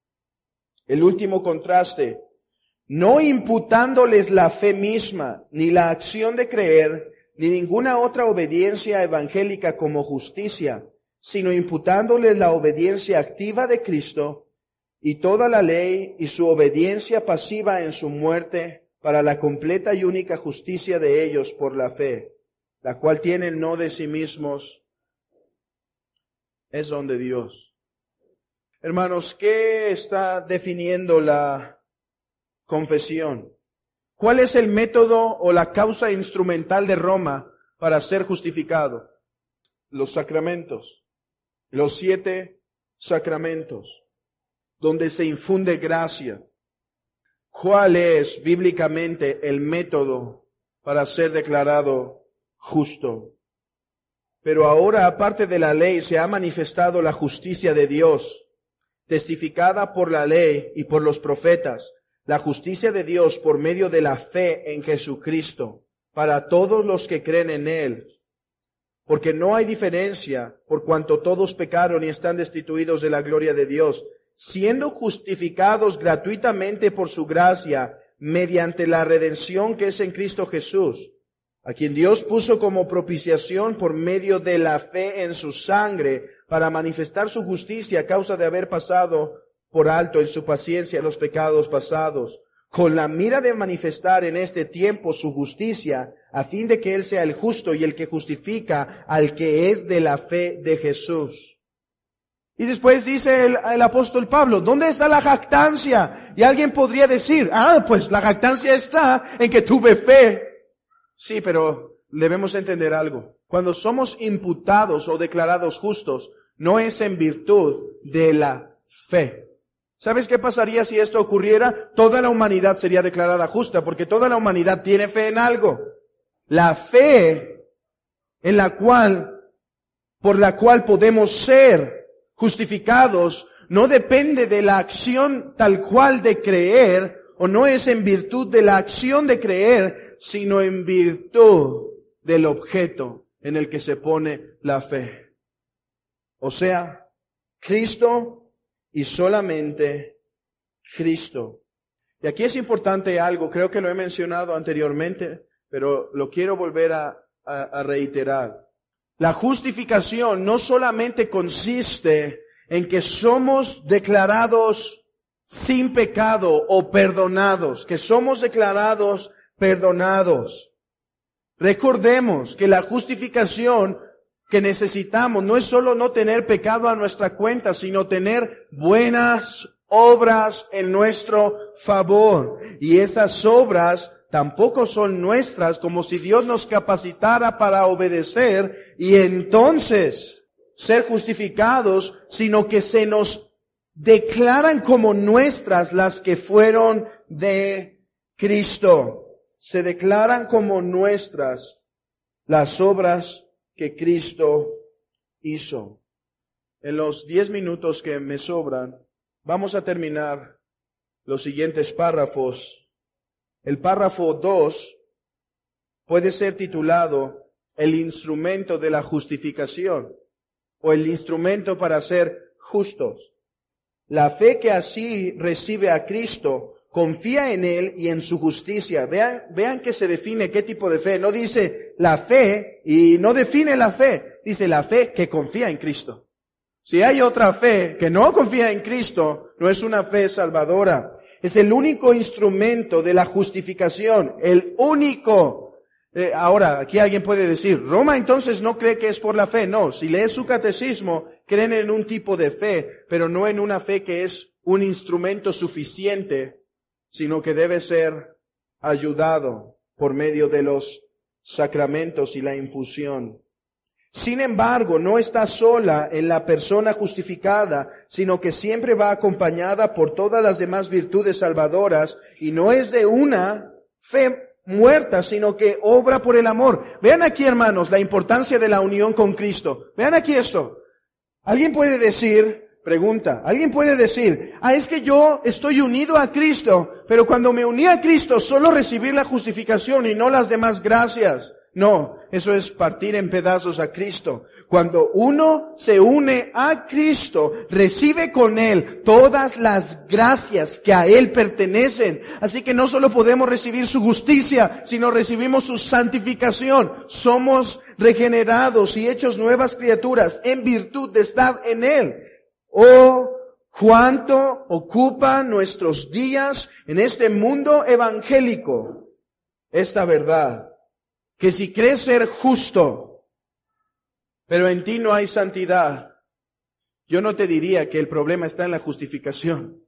Speaker 2: el último contraste. No imputándoles la fe misma, ni la acción de creer, ni ninguna otra obediencia evangélica como justicia, sino imputándoles la obediencia activa de Cristo y toda la ley y su obediencia pasiva en su muerte para la completa y única justicia de ellos por la fe, la cual tienen no de sí mismos, es don de Dios. Hermanos, ¿qué está definiendo la confesión? ¿Cuál es el método o la causa instrumental de Roma para ser justificado? Los sacramentos, los siete sacramentos, donde se infunde gracia. ¿Cuál es bíblicamente el método para ser declarado justo? Pero ahora, aparte de la ley, se ha manifestado la justicia de Dios, testificada por la ley y por los profetas, la justicia de Dios por medio de la fe en Jesucristo, para todos los que creen en Él. Porque no hay diferencia, por cuanto todos pecaron y están destituidos de la gloria de Dios, siendo justificados gratuitamente por su gracia, mediante la redención que es en Cristo Jesús, a quien Dios puso como propiciación por medio de la fe en su sangre, para manifestar su justicia a causa de haber pasado por alto en su paciencia los pecados pasados, con la mira de manifestar en este tiempo su justicia, a fin de que Él sea el justo y el que justifica al que es de la fe de Jesús. Y después dice el, el apóstol Pablo, ¿dónde está la jactancia? Y alguien podría decir, ah, pues la jactancia está en que tuve fe. Sí, pero debemos entender algo. Cuando somos imputados o declarados justos, no es en virtud de la fe. ¿Sabes qué pasaría si esto ocurriera? Toda la humanidad sería declarada justa, porque toda la humanidad tiene fe en algo. La fe en la cual, por la cual podemos ser justificados, no depende de la acción tal cual de creer, o no es en virtud de la acción de creer, sino en virtud del objeto en el que se pone la fe. O sea, Cristo y solamente Cristo. Y aquí es importante algo, creo que lo he mencionado anteriormente, pero lo quiero volver a, a, a reiterar. La justificación no solamente consiste en que somos declarados sin pecado o perdonados, que somos declarados perdonados. Recordemos que la justificación que necesitamos no es solo no tener pecado a nuestra cuenta, sino tener buenas obras en nuestro favor. Y esas obras tampoco son nuestras, como si Dios nos capacitara para obedecer y entonces ser justificados, sino que se nos declaran como nuestras las que fueron de Cristo. Se declaran como nuestras las obras que Cristo hizo. En los diez minutos que me sobran, vamos a terminar los siguientes párrafos. El párrafo dos puede ser titulado el instrumento de la justificación o el instrumento para ser justos. La fe que así recibe a Cristo confía en Él y en su justicia. Vean, vean que se define qué tipo de fe. No dice la fe y no define la fe. Dice la fe que confía en Cristo. Si hay otra fe que no confía en Cristo, no es una fe salvadora. Es el único instrumento de la justificación. El único. Eh, ahora, aquí alguien puede decir, Roma entonces no cree que es por la fe. No, si lees su catecismo, creen en un tipo de fe, pero no en una fe que es un instrumento suficiente, sino que debe ser ayudado por medio de los sacramentos y la infusión. Sin embargo, no está sola en la persona justificada, sino que siempre va acompañada por todas las demás virtudes salvadoras, y no es de una fe muerta, sino que obra por el amor. Vean aquí, hermanos, la importancia de la unión con Cristo. Vean aquí esto. Alguien puede decir, pregunta, alguien puede decir, ah, es que yo estoy unido a Cristo, pero cuando me uní a Cristo solo recibí la justificación y no las demás gracias. No, eso es partir en pedazos a Cristo. Cuando uno se une a Cristo, recibe con Él todas las gracias que a Él pertenecen. Así que no solo podemos recibir su justicia, sino recibimos su santificación. Somos regenerados y hechos nuevas criaturas en virtud de estar en Él. Oh, cuánto ocupan nuestros días en este mundo evangélico esta verdad. Que si crees ser justo, pero en ti no hay santidad, yo no te diría que el problema está en la justificación.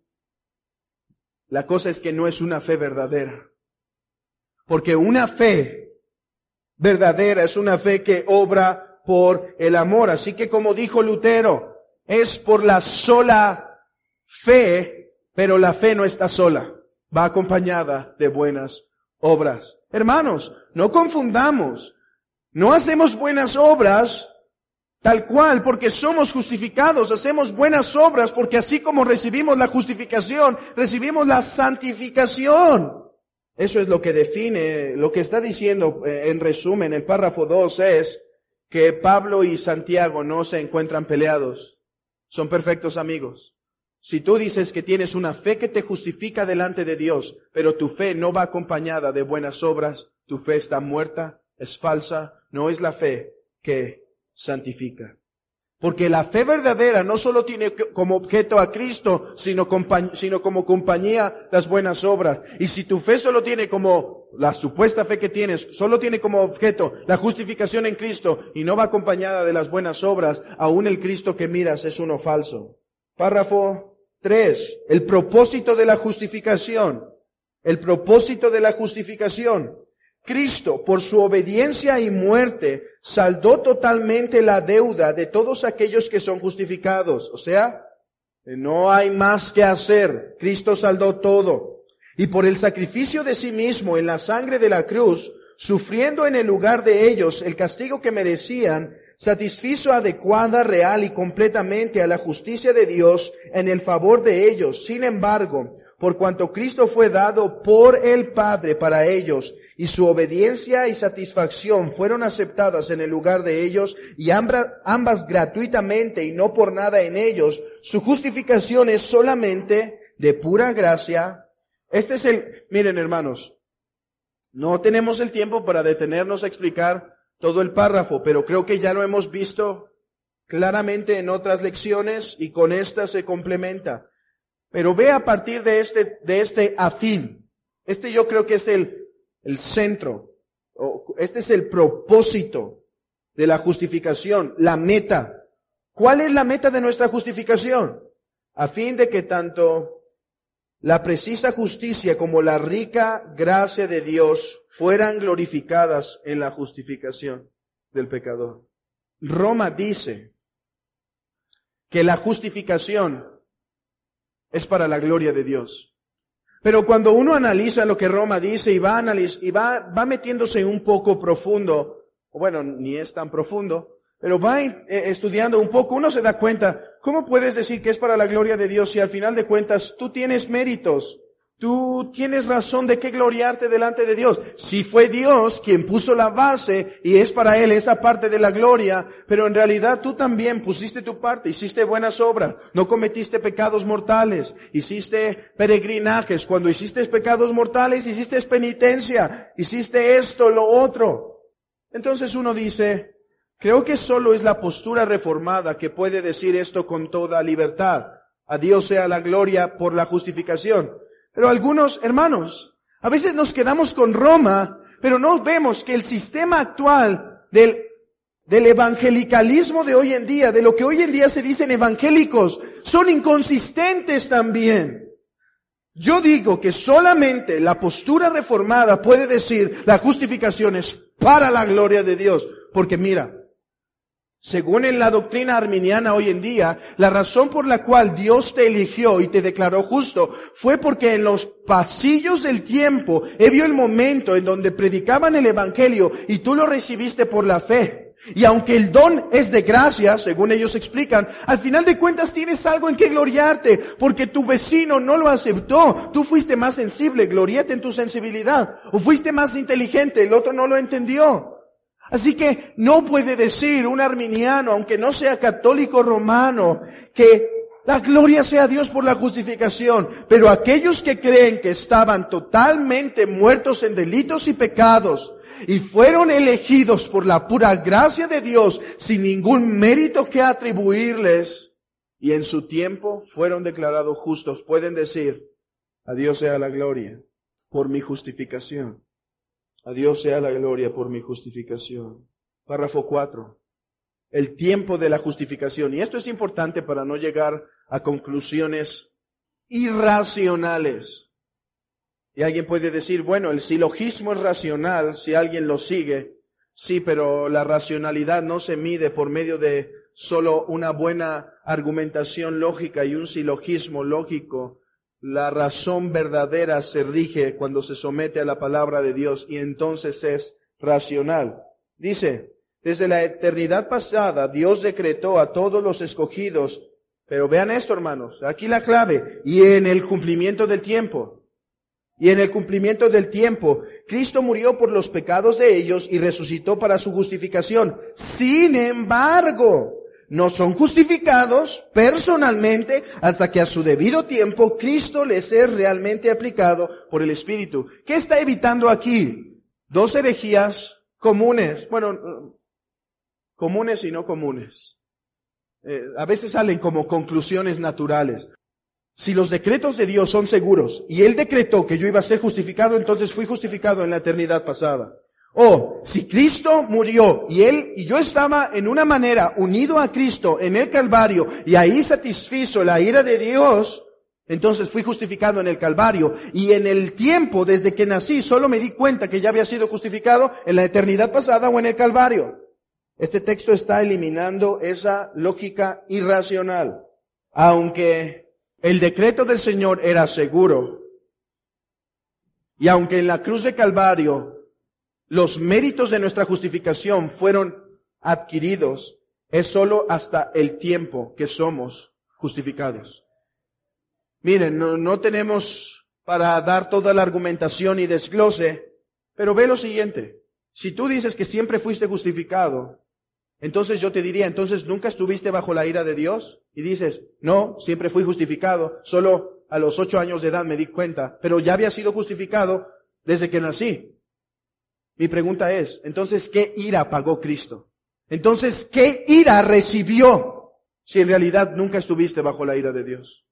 Speaker 2: La cosa es que no es una fe verdadera. Porque una fe verdadera es una fe que obra por el amor. Así que como dijo Lutero, es por la sola fe, pero la fe no está sola. Va acompañada de buenas obras. Hermanos, no confundamos. No hacemos buenas obras tal cual porque somos justificados. Hacemos buenas obras porque así como recibimos la justificación, recibimos la santificación. Eso es lo que define, lo que está diciendo en resumen el párrafo dos es que Pablo y Santiago no se encuentran peleados. Son perfectos amigos. Si tú dices que tienes una fe que te justifica delante de Dios, pero tu fe no va acompañada de buenas obras, tu fe está muerta, es falsa, no es la fe que santifica. Porque la fe verdadera no solo tiene como objeto a Cristo, sino, sino como compañía las buenas obras. Y si tu fe solo tiene como, la supuesta fe que tienes, solo tiene como objeto la justificación en Cristo y no va acompañada de las buenas obras, aún el Cristo que miras es uno falso. Párrafo tres. El propósito de la justificación. El propósito de la justificación. Cristo, por su obediencia y muerte, saldó totalmente la deuda de todos aquellos que son justificados. O sea, no hay más que hacer. Cristo saldó todo. Y por el sacrificio de sí mismo en la sangre de la cruz, sufriendo en el lugar de ellos el castigo que merecían, satisfizo adecuada, real y completamente a la justicia de Dios en el favor de ellos. Sin embargo, por cuanto Cristo fue dado por el Padre para ellos, y su obediencia y satisfacción fueron aceptadas en el lugar de ellos, y ambas, ambas gratuitamente y no por nada en ellos, su justificación es solamente de pura gracia. Este es el, miren hermanos, no tenemos el tiempo para detenernos a explicar todo el párrafo, pero creo que ya lo hemos visto claramente en otras lecciones y con esta se complementa. Pero ve a partir de este, de este a fin. Este yo creo que es el, el centro. Este es el propósito de la justificación, la meta. ¿Cuál es la meta de nuestra justificación? A fin de que tanto la precisa justicia como la rica gracia de Dios fueran glorificadas en la justificación del pecador. Roma dice que la justificación es para la gloria de Dios. Pero cuando uno analiza lo que Roma dice y va analiz- y va, va metiéndose un poco profundo, bueno, ni es tan profundo, pero va eh, estudiando un poco, uno se da cuenta, ¿cómo puedes decir que es para la gloria de Dios si al final de cuentas tú tienes méritos? Tú tienes razón de qué gloriarte delante de Dios. Si fue Dios quien puso la base y es para Él esa parte de la gloria, pero en realidad tú también pusiste tu parte, hiciste buenas obras, no cometiste pecados mortales, hiciste peregrinajes, cuando hiciste pecados mortales hiciste penitencia, hiciste esto, lo otro. Entonces uno dice, creo que solo es la postura reformada que puede decir esto con toda libertad. A Dios sea la gloria por la justificación. Pero algunos hermanos, a veces nos quedamos con Roma, pero no vemos que el sistema actual del, del evangelicalismo de hoy en día, de lo que hoy en día se dicen evangélicos, son inconsistentes también. Yo digo que solamente la postura reformada puede decir la justificación es para la gloria de Dios. Porque mira, según en la doctrina arminiana hoy en día, la razón por la cual Dios te eligió y te declaró justo fue porque en los pasillos del tiempo he vio el momento en donde predicaban el evangelio y tú lo recibiste por la fe. Y aunque el don es de gracia, según ellos explican, al final de cuentas tienes algo en que gloriarte, porque tu vecino no lo aceptó. Tú fuiste más sensible, gloriate en tu sensibilidad. O fuiste más inteligente, el otro no lo entendió. Así que no puede decir un arminiano, aunque no sea católico romano, que la gloria sea a Dios por la justificación. Pero aquellos que creen que estaban totalmente muertos en delitos y pecados y fueron elegidos por la pura gracia de Dios sin ningún mérito que atribuirles y en su tiempo fueron declarados justos, pueden decir, a Dios sea la gloria por mi justificación. A Dios sea la gloria por mi justificación. Párrafo cuatro. El tiempo de la justificación. Y esto es importante para no llegar a conclusiones irracionales. Y alguien puede decir, bueno, el silogismo es racional si alguien lo sigue. Sí, pero la racionalidad no se mide por medio de solo una buena argumentación lógica y un silogismo lógico. La razón verdadera se rige cuando se somete a la palabra de Dios y entonces es racional. Dice, desde la eternidad pasada Dios decretó a todos los escogidos, pero vean esto hermanos, aquí la clave, y en el cumplimiento del tiempo. Y en el cumplimiento del tiempo, Cristo murió por los pecados de ellos y resucitó para su justificación. Sin embargo, no son justificados personalmente hasta que a su debido tiempo Cristo les es realmente aplicado por el Espíritu. ¿Qué está evitando aquí? Dos herejías comunes. Bueno, comunes y no comunes. Eh, a veces salen como conclusiones naturales. Si los decretos de Dios son seguros y Él decretó que yo iba a ser justificado, entonces fui justificado en la eternidad pasada. O, si Cristo murió y Él y yo estaba en una manera unido a Cristo en el Calvario y ahí satisfizo la ira de Dios, entonces fui justificado en el Calvario. Y en el tiempo desde que nací solo me di cuenta que ya había sido justificado en la eternidad pasada o en el Calvario. Este texto está eliminando esa lógica irracional. Aunque el decreto del Señor era seguro y aunque en la cruz de Calvario los méritos de nuestra justificación fueron adquiridos, es solo hasta el tiempo que somos justificados. Miren, no, no tenemos para dar toda la argumentación y desglose, pero ve lo siguiente. Si tú dices que siempre fuiste justificado, entonces yo te diría, entonces ¿nunca estuviste bajo la ira de Dios? Y dices, no, siempre fui justificado, solo a los ocho años de edad me di cuenta, pero ya había sido justificado desde que nací. Mi pregunta es, entonces, ¿qué ira pagó Cristo? Entonces, ¿qué ira recibió si en realidad nunca estuviste bajo la ira de Dios?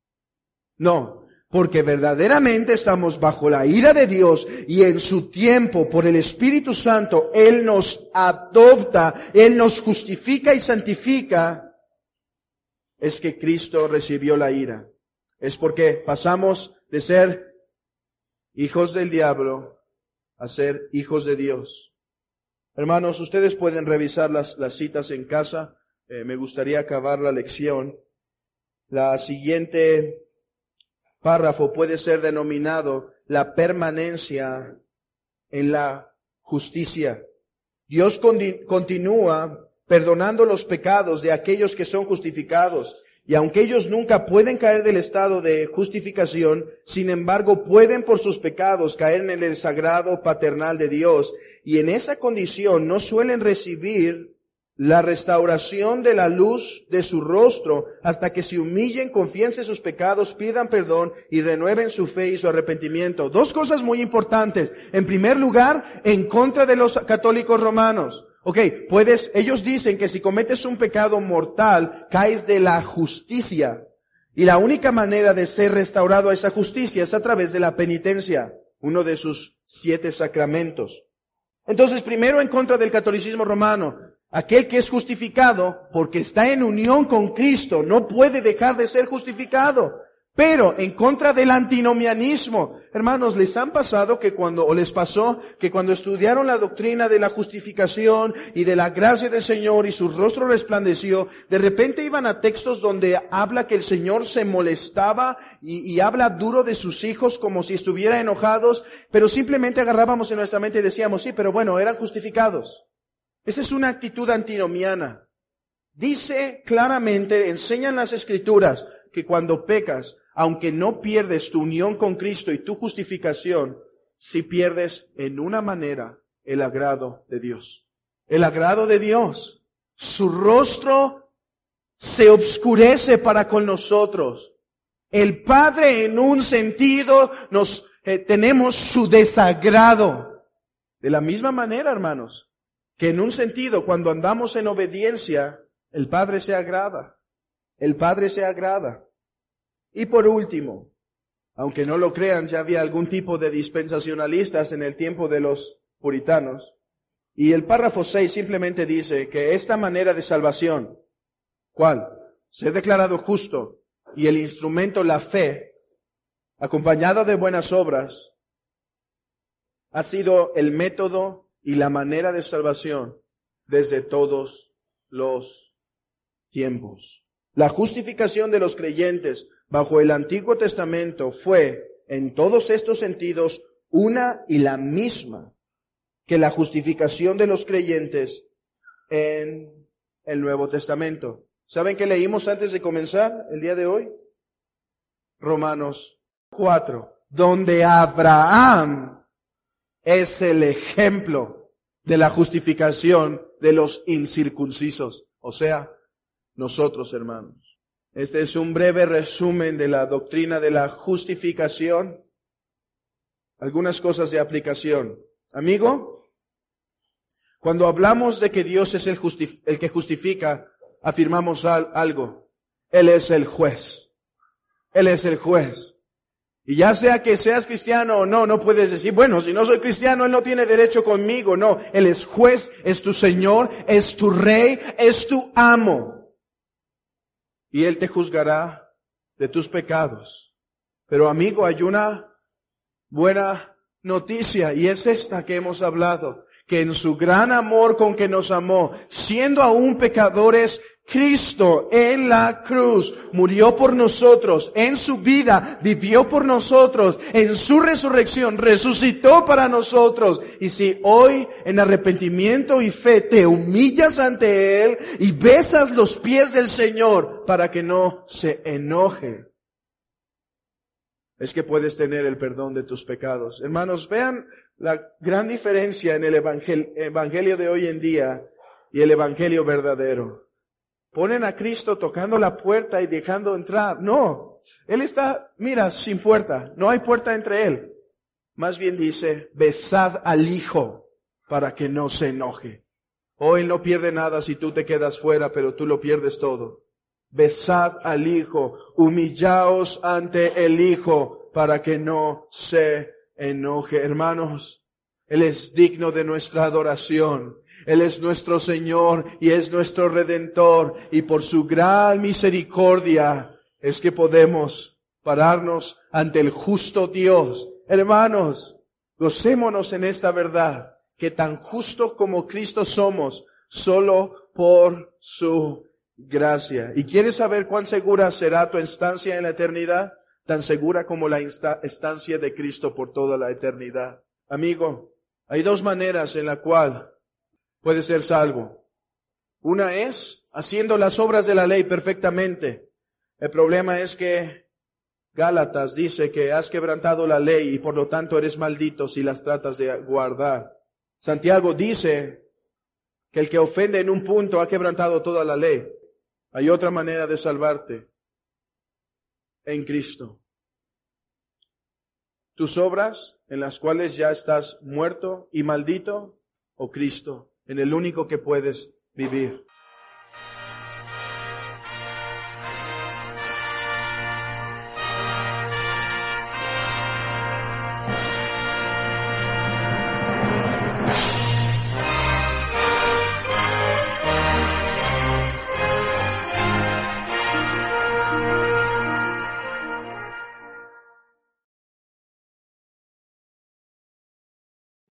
Speaker 2: No, porque verdaderamente estamos bajo la ira de Dios y en su tiempo, por el Espíritu Santo, Él nos adopta, Él nos justifica y santifica. Es que Cristo recibió la ira. Es porque pasamos de ser hijos del diablo a ser hijos de Dios. Hermanos, ustedes pueden revisar las, las citas en casa. Eh, me gustaría acabar la lección. La siguiente párrafo puede ser denominado la permanencia en la justicia. Dios con- continúa perdonando los pecados de aquellos que son justificados. Y aunque ellos nunca pueden caer del estado de justificación, sin embargo pueden por sus pecados caer en el sagrado paternal de Dios. Y en esa condición no suelen recibir la restauración de la luz de su rostro hasta que se humillen, confiesen sus pecados, pidan perdón y renueven su fe y su arrepentimiento. Dos cosas muy importantes. En primer lugar, en contra de los católicos romanos. Ok, puedes, ellos dicen que si cometes un pecado mortal, caes de la justicia. Y la única manera de ser restaurado a esa justicia es a través de la penitencia, uno de sus siete sacramentos. Entonces, primero en contra del catolicismo romano, aquel que es justificado porque está en unión con Cristo no puede dejar de ser justificado. Pero en contra del antinomianismo, hermanos, ¿les han pasado que cuando, o les pasó que cuando estudiaron la doctrina de la justificación y de la gracia del Señor y su rostro resplandeció, de repente iban a textos donde habla que el Señor se molestaba y, y habla duro de sus hijos como si estuviera enojados, pero simplemente agarrábamos en nuestra mente y decíamos, sí, pero bueno, eran justificados. Esa es una actitud antinomiana. Dice claramente, enseñan las Escrituras, que cuando pecas, aunque no pierdes tu unión con Cristo y tu justificación, si pierdes en una manera el agrado de Dios. El agrado de Dios. Su rostro se obscurece para con nosotros. El Padre en un sentido nos eh, tenemos su desagrado. De la misma manera, hermanos, que en un sentido cuando andamos en obediencia, el Padre se agrada. El Padre se agrada. Y por último, aunque no lo crean, ya había algún tipo de dispensacionalistas en el tiempo de los puritanos. Y el párrafo seis simplemente dice que esta manera de salvación, ¿cuál? Ser declarado justo y el instrumento, la fe, acompañada de buenas obras, ha sido el método y la manera de salvación desde todos los tiempos. La justificación de los creyentes bajo el Antiguo Testamento fue, en todos estos sentidos, una y la misma que la justificación de los creyentes en el Nuevo Testamento. ¿Saben qué leímos antes de comenzar el día de hoy? Romanos cuatro, donde Abraham es el ejemplo de la justificación de los incircuncisos, o sea, nosotros, hermanos. Este es un breve resumen de la doctrina de la justificación. Algunas cosas de aplicación. Amigo, cuando hablamos de que Dios es el, justif- el que justifica, afirmamos al- algo. Él es el juez. Él es el juez. Y ya sea que seas cristiano o no, no puedes decir, bueno, si no soy cristiano, Él no tiene derecho conmigo. No, Él es juez, es tu Señor, es tu Rey, es tu amo. Y Él te juzgará de tus pecados. Pero amigo, hay una buena noticia y es esta que hemos hablado. Que en su gran amor con que nos amó, siendo aún pecadores, Cristo en la cruz murió por nosotros, en su vida vivió por nosotros, en su resurrección resucitó para nosotros. Y si hoy en arrepentimiento y fe te humillas ante Él y besas los pies del Señor para que no se enoje, es que puedes tener el perdón de tus pecados. Hermanos, vean la gran diferencia en el evangel- evangelio de hoy en día y el evangelio verdadero. Ponen a Cristo tocando la puerta y dejando entrar. No, Él está, mira, sin puerta. No hay puerta entre Él. Más bien dice, besad al Hijo para que no se enoje. Oh, Él no pierde nada si tú te quedas fuera, pero tú lo pierdes todo. Besad al Hijo, humillaos ante el Hijo para que no se enoje. Hermanos, Él es digno de nuestra adoración. Él es nuestro Señor y es nuestro Redentor. Y por su gran misericordia es que podemos pararnos ante el justo Dios. Hermanos, gocémonos en esta verdad, que tan justo como Cristo somos, solo por su gracia. ¿Y quieres saber cuán segura será tu estancia en la eternidad? Tan segura como la insta- estancia de Cristo por toda la eternidad. Amigo, hay dos maneras en la cual puedes ser salvo. Una es haciendo las obras de la ley perfectamente. El problema es que Gálatas dice que has quebrantado la ley y por lo tanto eres maldito si las tratas de guardar. Santiago dice que el que ofende en un punto ha quebrantado toda la ley. Hay otra manera de salvarte en Cristo. Tus obras en las cuales ya estás muerto y maldito, o Cristo, en el único que puedes vivir.